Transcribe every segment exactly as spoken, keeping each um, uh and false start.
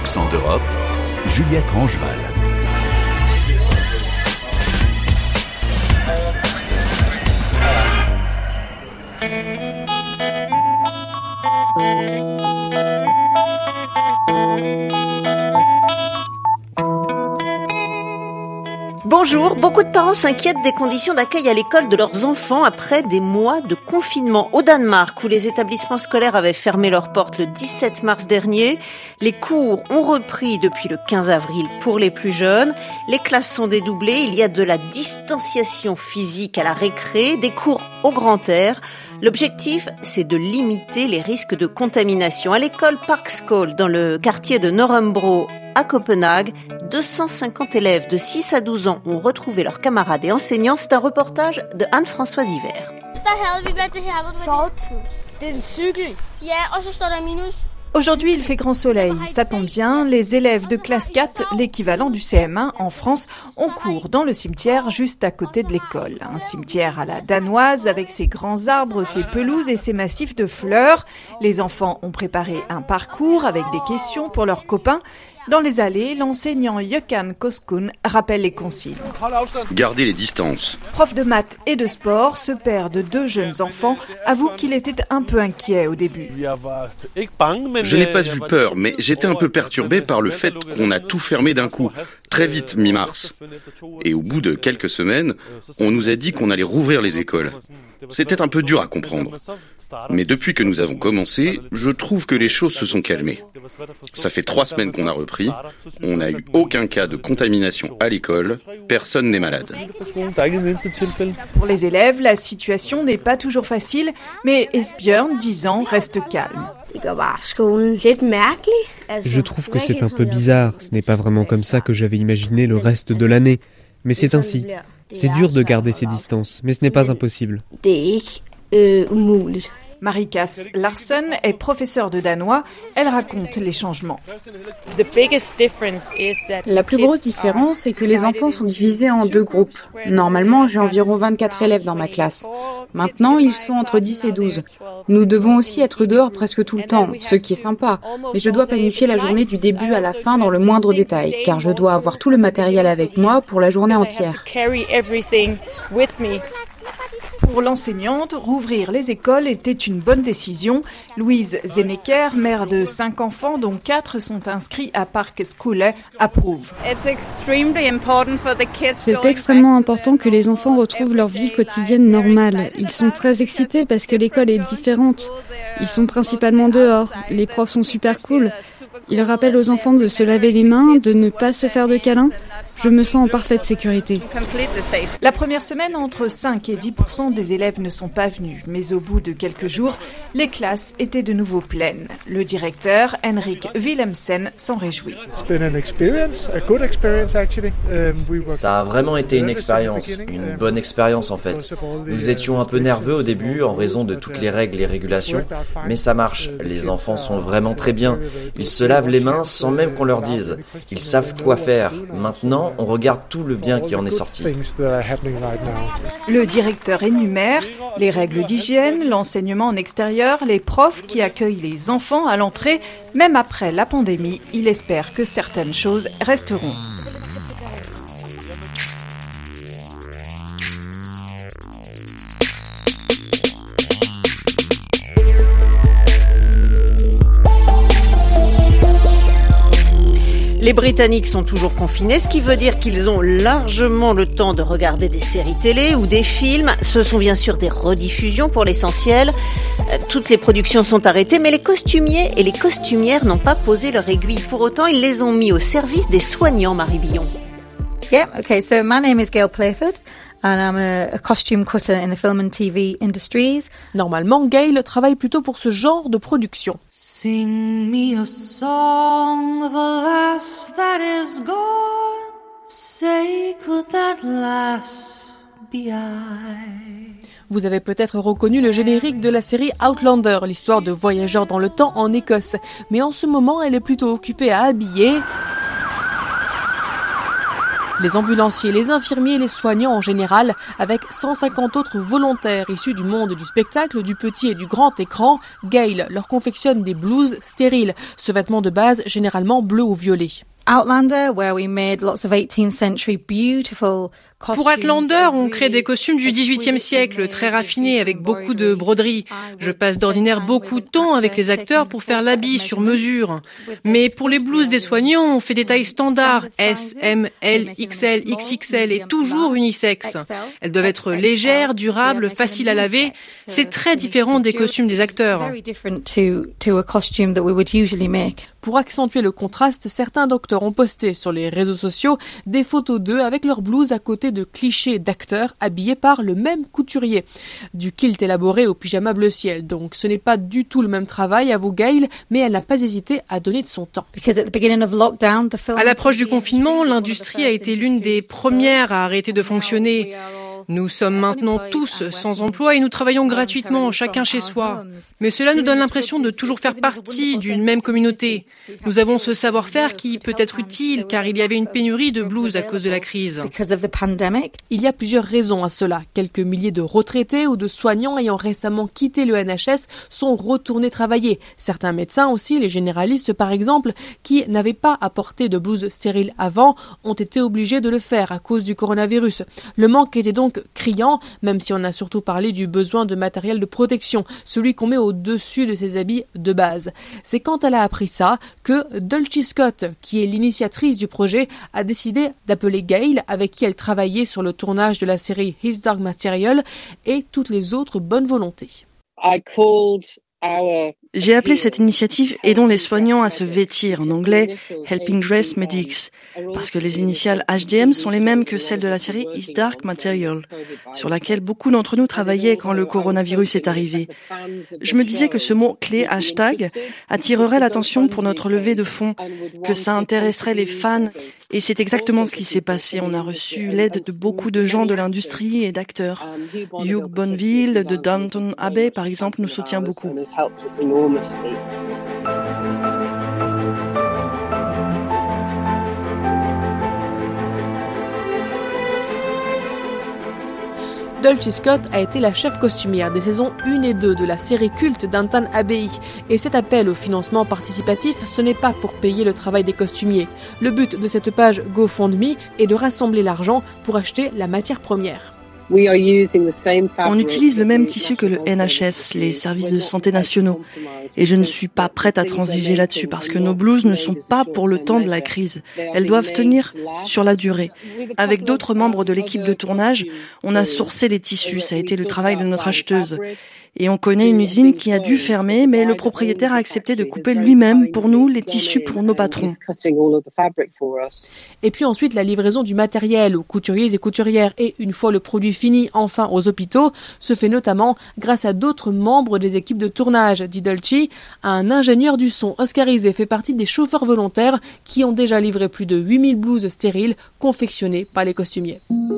Accent d'Europe, Juliette Rangeval. Bonjour, beaucoup de parents s'inquiètent des conditions d'accueil à l'école de leurs enfants après des mois de confinement. Au Danemark, où les établissements scolaires avaient fermé leurs portes le dix-sept mars dernier, les cours ont repris depuis le quinze avril pour les plus jeunes. Les classes sont dédoublées, il y a de la distanciation physique à la récré, des cours au grand air. L'objectif, c'est de limiter les risques de contamination. À l'école Parkskole, dans le quartier de Nørrebro, à Copenhague, deux cent cinquante élèves de six à douze ans ont retrouvé leurs camarades et enseignants. C'est un reportage de Anne-Françoise Hiver. Aujourd'hui, il fait grand soleil. Ça tombe bien, les élèves de classe quatre, l'équivalent du C M un en France, ont cours dans le cimetière juste à côté de l'école. Un cimetière à la danoise avec ses grands arbres, ses pelouses et ses massifs de fleurs. Les enfants ont préparé un parcours avec des questions pour leurs copains. Dans les allées, l'enseignant Jökan Koskun rappelle les consignes. Gardez les distances. Prof de maths et de sport, ce père de deux jeunes enfants avoue qu'il était un peu inquiet au début. Je n'ai pas eu peur, mais j'étais un peu perturbé par le fait qu'on a tout fermé d'un coup, très vite, mi-mars. Et au bout de quelques semaines, on nous a dit qu'on allait rouvrir les écoles. C'était un peu dur à comprendre. Mais depuis que nous avons commencé, je trouve que les choses se sont calmées. Ça fait trois semaines qu'on a repris. On n'a eu aucun cas de contamination à l'école. Personne n'est malade. Pour les élèves, la situation n'est pas toujours facile, mais Esbjørn, dix ans, reste calme. Je trouve que c'est un peu bizarre. Ce n'est pas vraiment comme ça que j'avais imaginé le reste de l'année. Mais c'est ainsi. C'est dur de garder ses distances, mais ce n'est pas impossible. Marikas Larsen est professeure de danois. Elle raconte les changements. La plus grosse différence, c'est que les enfants sont divisés en deux groupes. Normalement, j'ai environ vingt-quatre élèves dans ma classe. Maintenant, ils sont entre dix et douze. Nous devons aussi être dehors presque tout le temps, ce qui est sympa. Mais je dois planifier la journée du début à la fin dans le moindre détail, car je dois avoir tout le matériel avec moi pour la journée entière. Pour l'enseignante, rouvrir les écoles était une bonne décision. Louise Zenecker, mère de cinq enfants dont quatre sont inscrits à Parkskole, approuve. C'est extrêmement important que les enfants retrouvent leur vie quotidienne normale. Ils sont très excités parce que l'école est différente. Ils sont principalement dehors. Les profs sont super cool. Ils rappellent aux enfants de se laver les mains, de ne pas se faire de câlins. Je me sens en parfaite sécurité. La première semaine, entre cinq et dix pour cent des élèves ne sont pas venus. Mais au bout de quelques jours, les classes étaient de nouveau pleines. Le directeur, Henrik Willemsen, s'en réjouit. Ça a vraiment été une expérience, une bonne expérience en fait. Nous étions un peu nerveux au début en raison de toutes les règles et régulations, mais ça marche. Les enfants sont vraiment très bien. Ils se lavent les mains sans même qu'on leur dise. Ils savent quoi faire. Maintenant, on regarde tout le bien qui en est sorti. Le directeur énumère les règles d'hygiène, l'enseignement en extérieur, les profs qui accueillent les enfants à l'entrée. Même après la pandémie, il espère que certaines choses resteront. Les Britanniques sont toujours confinés, ce qui veut dire qu'ils ont largement le temps de regarder des séries télé ou des films. Ce sont bien sûr des rediffusions pour l'essentiel. Toutes les productions sont arrêtées, mais les costumiers et les costumières n'ont pas posé leur aiguille. Pour autant, ils les ont mis au service des soignants, Marie Billon. Yeah, okay, so my name is Gail Playford. And I'm a, a costume cutter in the film and T V industries. Normalement, Gail travaille plutôt pour ce genre de production. Sing me a song, the last that is gone. Say, could that last be I? Vous avez peut-être reconnu le générique de la série Outlander, l'histoire de voyageurs dans le temps en Écosse. Mais en ce moment, elle est plutôt occupée à habiller les ambulanciers, les infirmiers, les soignants en général, avec cent cinquante autres volontaires issus du monde du spectacle, du petit et du grand écran. Gail leur confectionne des blouses stériles, ce vêtement de base généralement bleu ou violet. Outlander, where we made lots of eighteenth century beautiful Pour Outlander, on crée des costumes du dix-huitième siècle, très raffinés, avec beaucoup de broderies. Je passe d'ordinaire beaucoup de temps avec les acteurs pour faire l'habit sur mesure. Mais pour les blouses des soignants, on fait des tailles standards, S, M, L, X L, X X L et toujours unisexes. Elles doivent être légères, durables, faciles à laver. C'est très différent des costumes des acteurs. Pour accentuer le contraste, certains docteurs ont posté sur les réseaux sociaux des photos d'eux avec leurs blouses à côté de clichés d'acteurs habillés par le même couturier. Du kilt élaboré au pyjama bleu ciel. Donc ce n'est pas du tout le même travail, avoue Gail, mais elle n'a pas hésité à donner de son temps. À l'approche du confinement, l'industrie a été l'une des premières à arrêter de fonctionner. Nous sommes maintenant tous sans emploi et nous travaillons gratuitement, chacun chez soi. Mais cela nous donne l'impression de toujours faire partie d'une même communauté. Nous avons ce savoir-faire qui peut être utile car il y avait une pénurie de blouses à cause de la crise. Il y a plusieurs raisons à cela. Quelques milliers de retraités ou de soignants ayant récemment quitté le N H S sont retournés travailler. Certains médecins aussi, les généralistes par exemple, qui n'avaient pas apporté de blouses stériles avant, ont été obligés de le faire à cause du coronavirus. Le manque était donc criant, même si on a surtout parlé du besoin de matériel de protection, celui qu'on met au-dessus de ses habits de base. C'est quand elle a appris ça que Dulcie Scott, qui est l'initiatrice du projet, a décidé d'appeler Gail, avec qui elle travaillait sur le tournage de la série His Dark Material, et toutes les autres bonnes volontés. I called our J'ai appelé cette initiative « Aidons les soignants à se vêtir », en anglais « Helping Dress Medics », parce que les initiales H D M sont les mêmes que celles de la série His Dark Material, sur laquelle beaucoup d'entre nous travaillaient quand le coronavirus est arrivé. Je me disais que ce mot-clé « hashtag » attirerait l'attention pour notre levée de fonds, que ça intéresserait les fans, et c'est exactement ce qui s'est passé. On a reçu l'aide de beaucoup de gens de l'industrie et d'acteurs. Hugh Bonneville de Downton Abbey, par exemple, nous soutient beaucoup. Dulcie Scott a été la chef costumière des saisons un et deux de la série culte Downton Abbey. Et cet appel au financement participatif, ce n'est pas pour payer le travail des costumiers. Le but de cette page GoFundMe est de rassembler l'argent pour acheter la matière première. On utilise le même tissu que le N H S, les services de santé nationaux. Et je ne suis pas prête à transiger là-dessus parce que nos blouses ne sont pas pour le temps de la crise. Elles doivent tenir sur la durée. Avec d'autres membres de l'équipe de tournage, on a sourcé les tissus. Ça a été le travail de notre acheteuse. Et on connaît une usine qui a dû fermer, mais le propriétaire a accepté de couper lui-même pour nous les tissus pour nos patrons. Et puis ensuite, la livraison du matériel aux couturiers et couturières et une fois le produit fini, enfin aux hôpitaux, se fait notamment grâce à d'autres membres des équipes de tournage, dit Dulcie. Un ingénieur du son oscarisé fait partie des chauffeurs volontaires qui ont déjà livré plus de huit mille blouses stériles confectionnées par les costumiers.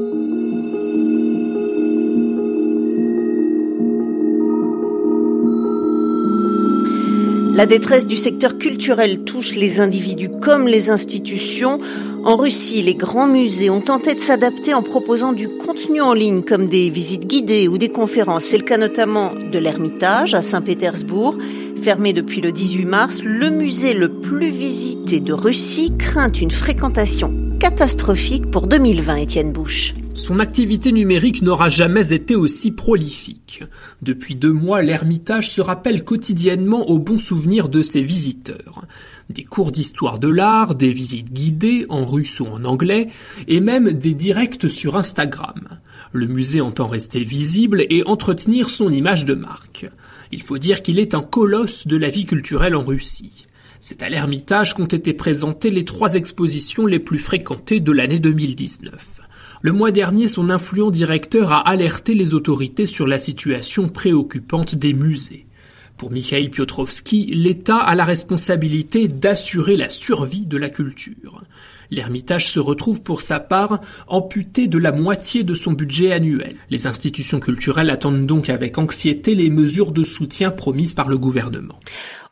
La détresse du secteur culturel touche les individus comme les institutions. En Russie, les grands musées ont tenté de s'adapter en proposant du contenu en ligne comme des visites guidées ou des conférences. C'est le cas notamment de l'Ermitage à Saint-Pétersbourg. Fermé depuis le dix-huit mars, le musée le plus visité de Russie craint une fréquentation catastrophique pour deux mille vingt, Étienne Bouche. Son activité numérique n'aura jamais été aussi prolifique. Depuis deux mois, l'Ermitage se rappelle quotidiennement aux bons souvenirs de ses visiteurs. Des cours d'histoire de l'art, des visites guidées en russe ou en anglais, et même des directs sur Instagram. Le musée entend rester visible et entretenir son image de marque. Il faut dire qu'il est un colosse de la vie culturelle en Russie. C'est à l'Ermitage qu'ont été présentées les trois expositions les plus fréquentées de l'année deux mille dix-neuf. Le mois dernier, son influent directeur a alerté les autorités sur la situation préoccupante des musées. Pour Mikhail Piotrowski, l'État a la responsabilité d'assurer la survie de la culture. L'Ermitage se retrouve pour sa part amputé de la moitié de son budget annuel. Les institutions culturelles attendent donc avec anxiété les mesures de soutien promises par le gouvernement.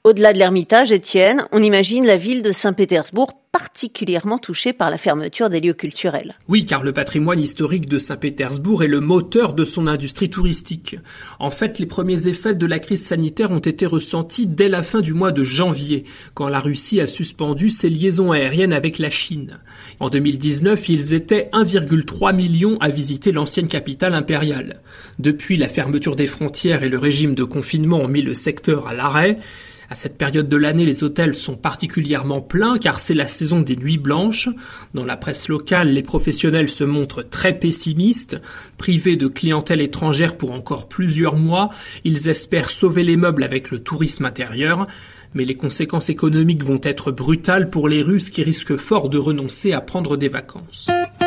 Au-delà de l'Ermitage, Étienne, on imagine la ville de Saint-Pétersbourg particulièrement touchée par la fermeture des lieux culturels. Oui, car le patrimoine historique de Saint-Pétersbourg est le moteur de son industrie touristique. En fait, les premiers effets de la crise sanitaire ont été ressentis dès la fin du mois de janvier, quand la Russie a suspendu ses liaisons aériennes avec la Chine. En deux mille dix-neuf, ils étaient un virgule trois million à visiter l'ancienne capitale impériale. Depuis, la fermeture des frontières et le régime de confinement ont mis le secteur à l'arrêt. À cette période de l'année, les hôtels sont particulièrement pleins car c'est la saison des nuits blanches. Dans la presse locale, les professionnels se montrent très pessimistes. Privés de clientèle étrangère pour encore plusieurs mois, ils espèrent sauver les meubles avec le tourisme intérieur. Mais les conséquences économiques vont être brutales pour les Russes qui risquent fort de renoncer à prendre des vacances.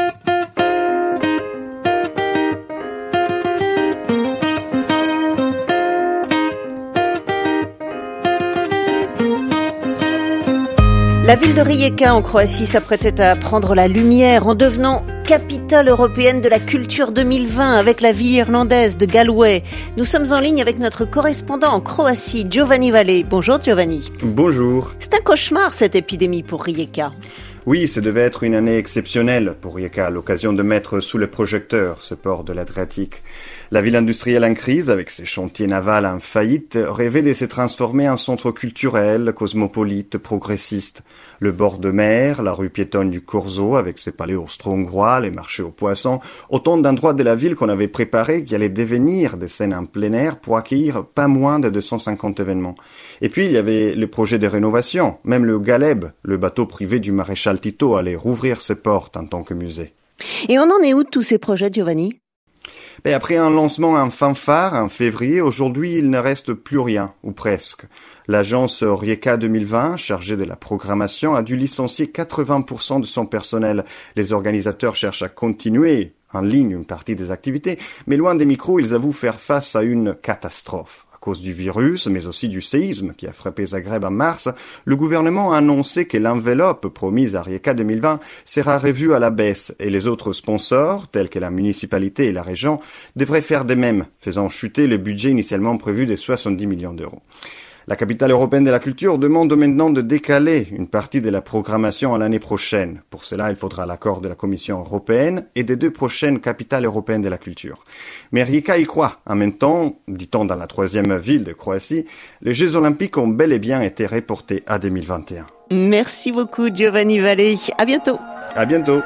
La ville de Rijeka en Croatie s'apprêtait à prendre la lumière en devenant capitale européenne de la culture deux mille vingt avec la ville irlandaise de Galway. Nous sommes en ligne avec notre correspondant en Croatie, Giovanni Vallée. Bonjour Giovanni. Bonjour. C'est un cauchemar cette épidémie pour Rijeka. Oui, ça devait être une année exceptionnelle pour Rijeka, l'occasion de mettre sous le projecteur ce port de l'Adriatique. La ville industrielle en crise, avec ses chantiers navals en faillite, rêvait de se transformer en centre culturel, cosmopolite, progressiste. Le bord de mer, la rue piétonne du Corso, avec ses palais austro-hongrois, les marchés aux poissons, autant d'endroits de la ville qu'on avait préparés qui allaient devenir des scènes en plein air pour accueillir pas moins de deux cent cinquante événements. Et puis, il y avait le projet de rénovation. Même le Galeb, le bateau privé du maréchal Tito, allait rouvrir ses portes en tant que musée. Et on en est où de tous ces projets, Giovanni ? Et après un lancement en fanfare en février, aujourd'hui, il ne reste plus rien, ou presque. L'agence Rijeka deux mille vingt, chargée de la programmation, a dû licencier quatre-vingts pour cent de son personnel. Les organisateurs cherchent à continuer en ligne une partie des activités, mais loin des micros, ils avouent faire face à une catastrophe. À cause du virus, mais aussi du séisme qui a frappé Zagreb en mars, le gouvernement a annoncé que l'enveloppe promise à Rijeka deux mille vingt sera revue à la baisse et les autres sponsors, tels que la municipalité et la région, devraient faire de même, faisant chuter le budget initialement prévu de soixante-dix millions d'euros. La capitale européenne de la culture demande maintenant de décaler une partie de la programmation à l'année prochaine. Pour cela, il faudra l'accord de la Commission européenne et des deux prochaines capitales européennes de la culture. Mais Rijeka y croit. En même temps, dit-on dans la troisième ville de Croatie, les Jeux Olympiques ont bel et bien été reportés à deux mille vingt et un. Merci beaucoup Giovanni Vallée. À bientôt. À bientôt.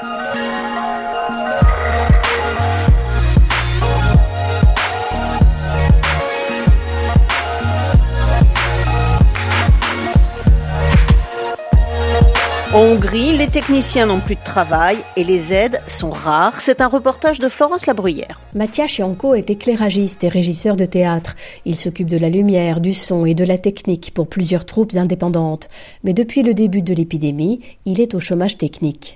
En Hongrie, les techniciens n'ont plus de travail et les aides sont rares. C'est un reportage de Florence Labruyère. Matthias Janko est éclairagiste et régisseur de théâtre. Il s'occupe de la lumière, du son et de la technique pour plusieurs troupes indépendantes. Mais depuis le début de l'épidémie, il est au chômage technique.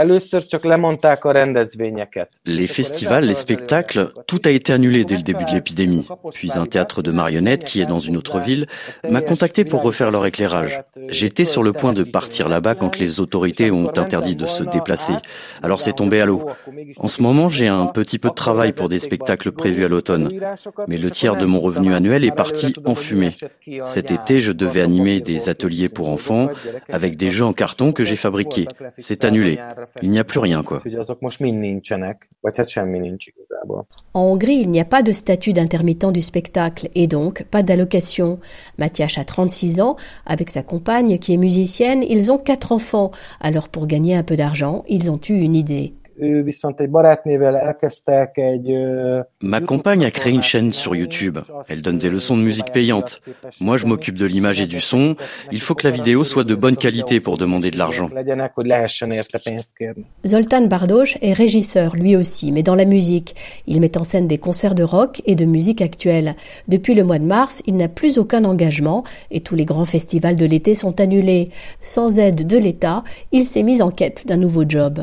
Les festivals, les spectacles, tout a été annulé dès le début de l'épidémie. Puis un théâtre de marionnettes qui est dans une autre ville m'a contacté pour refaire leur éclairage. J'étais sur le point de partir là-bas quand les autorités ont interdit de se déplacer. Alors c'est tombé à l'eau. En ce moment, j'ai un petit peu de travail pour des spectacles prévus à l'automne. Mais le tiers de mon revenu annuel est parti en fumée. Cet été, je devais animer des ateliers pour enfants avec des jeux en carton que j'ai fabriqués. C'est annulé. Il n'y a plus rien, quoi. En Hongrie, il n'y a pas de statut d'intermittent du spectacle et donc pas d'allocation. Matthias a trente-six ans. Avec sa compagne qui est musicienne, ils ont quatre enfants. Alors pour gagner un peu d'argent, ils ont eu une idée. Ma compagne a créé une chaîne sur YouTube. Elle donne des leçons de musique payantes. Moi, je m'occupe de l'image et du son. Il faut que la vidéo soit de bonne qualité pour demander de l'argent. Zoltán Bardos est régisseur, lui aussi, mais dans la musique. Il met en scène des concerts de rock et de musique actuelle. Depuis le mois de mars, il n'a plus aucun engagement et tous les grands festivals de l'été sont annulés. Sans aide de l'État, il s'est mis en quête d'un nouveau job.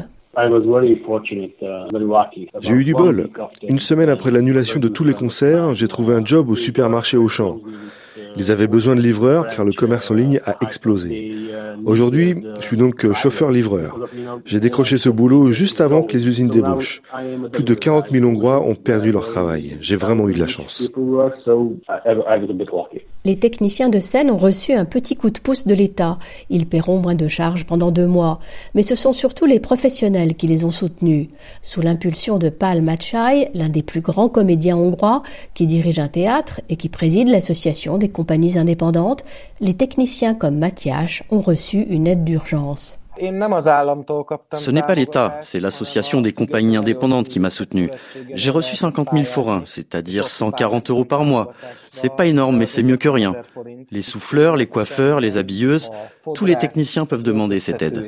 J'ai eu du bol. Une semaine après l'annulation de tous les concerts, j'ai trouvé un job au supermarché Auchan. Ils avaient besoin de livreurs car le commerce en ligne a explosé. Aujourd'hui, je suis donc chauffeur-livreur. J'ai décroché ce boulot juste avant que les usines débauchent. Plus de quarante mille Hongrois ont perdu leur travail. J'ai vraiment eu de la chance. Les techniciens de scène ont reçu un petit coup de pouce de l'État. Ils paieront moins de charges pendant deux mois. Mais ce sont surtout les professionnels qui les ont soutenus. Sous l'impulsion de Pál Mácsai, l'un des plus grands comédiens hongrois, qui dirige un théâtre et qui préside l'association des compagnies indépendantes, les techniciens comme Mathias ont reçu une aide d'urgence. Ce n'est pas l'État, c'est l'association des compagnies indépendantes qui m'a soutenu. J'ai reçu cinquante mille forints, c'est-à-dire cent quarante euros par mois. C'est pas énorme, mais c'est mieux que rien. Les souffleurs, les coiffeurs, les habilleuses, tous les techniciens peuvent demander cette aide.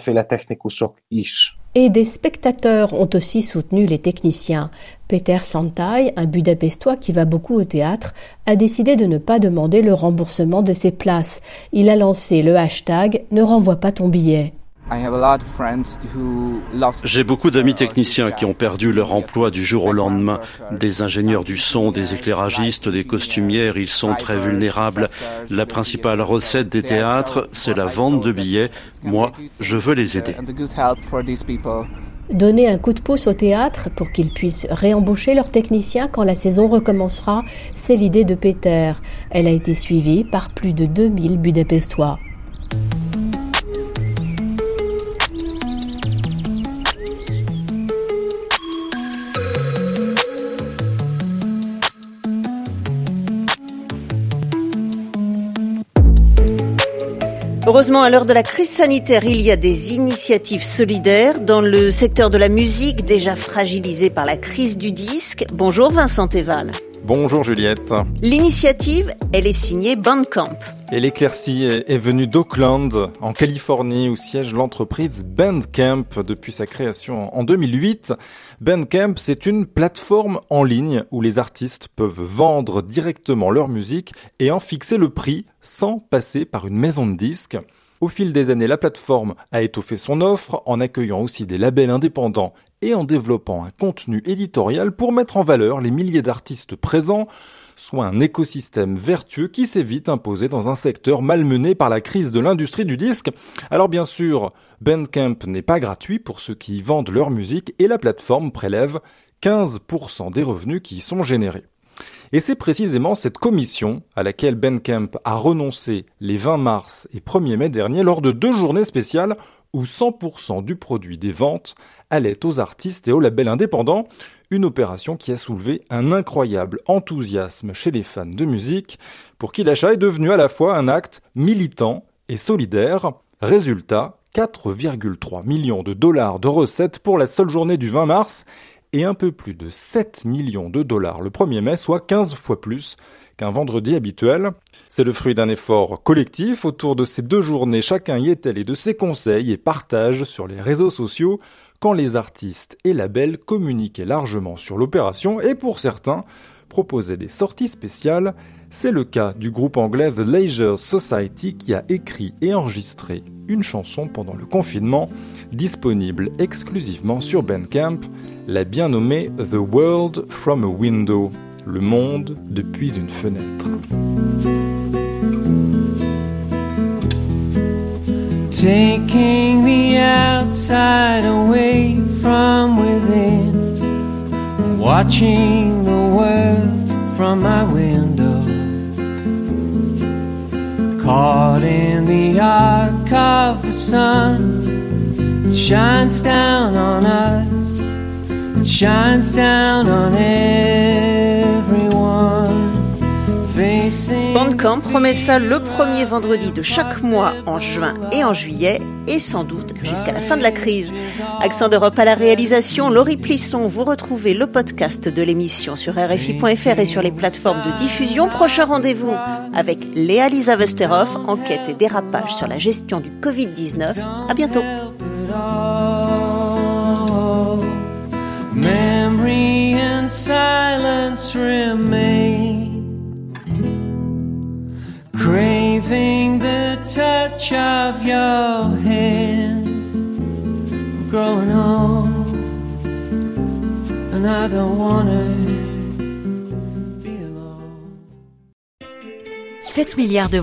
Et des spectateurs ont aussi soutenu les techniciens. Péter Santai, un Budapestois qui va beaucoup au théâtre, a décidé de ne pas demander le remboursement de ses places. Il a lancé le hashtag « Ne renvoie pas ton billet ». J'ai beaucoup d'amis techniciens qui ont perdu leur emploi du jour au lendemain. Des ingénieurs du son, des éclairagistes, des costumières, ils sont très vulnérables. La principale recette des théâtres, c'est la vente de billets. Moi, je veux les aider. Donner un coup de pouce au théâtre pour qu'ils puissent réembaucher leurs techniciens quand la saison recommencera, c'est l'idée de Péter. Elle a été suivie par plus de deux mille Budapestois. Heureusement, à l'heure de la crise sanitaire, il y a des initiatives solidaires dans le secteur de la musique, déjà fragilisé par la crise du disque. Bonjour Vincent Teval. Bonjour Juliette. L'initiative, elle est signée Bandcamp. Et l'éclaircie est venue d'Oakland, en Californie, où siège l'entreprise Bandcamp depuis sa création en deux mille huit. Bandcamp, c'est une plateforme en ligne où les artistes peuvent vendre directement leur musique et en fixer le prix sans passer par une maison de disques. Au fil des années, la plateforme a étoffé son offre en accueillant aussi des labels indépendants et en développant un contenu éditorial pour mettre en valeur les milliers d'artistes présents, soit un écosystème vertueux qui s'est vite imposé dans un secteur malmené par la crise de l'industrie du disque. Alors bien sûr, Bandcamp n'est pas gratuit pour ceux qui y vendent leur musique et la plateforme prélève quinze pour cent des revenus qui y sont générés. Et c'est précisément cette commission à laquelle Bandcamp a renoncé les vingt mars et premier mai dernier lors de deux journées spéciales où cent pour cent du produit des ventes allait aux artistes et aux labels indépendants, une opération qui a soulevé un incroyable enthousiasme chez les fans de musique, pour qui l'achat est devenu à la fois un acte militant et solidaire. Résultat, quatre virgule trois millions de dollars de recettes pour la seule journée du vingt mars, et un peu plus de sept millions de dollars le premier mai, soit quinze fois plus qu'un vendredi habituel. C'est le fruit d'un effort collectif. Autour de ces deux journées, chacun y est allé de ses conseils et partage sur les réseaux sociaux quand les artistes et labels communiquaient largement sur l'opération et pour certains, proposaient des sorties spéciales. C'est le cas du groupe anglais The Leisure Society qui a écrit et enregistré une chanson pendant le confinement, disponible exclusivement sur Bandcamp, la bien nommée The World from a Window, le monde depuis une fenêtre. Taking the outside away from within, watching the world from my window, caught in the arc of the sun, it shines down on us, it shines down on everyone. Bandcamp promet ça le premier vendredi de chaque mois en juin et en juillet et sans doute jusqu'à la fin de la crise. Accent d'Europe à la réalisation, Laurie Plisson. Vous retrouvez le podcast de l'émission sur R F I point F R et sur les plateformes de diffusion. Prochain rendez-vous avec Léa-Lisa Vesterhoff, enquête et dérapage sur la gestion du covid dix-neuf. À bientôt. Memory and silence remain, craving the touch of your hand. I'm growing old and I don't wanna be alone. sept milliards de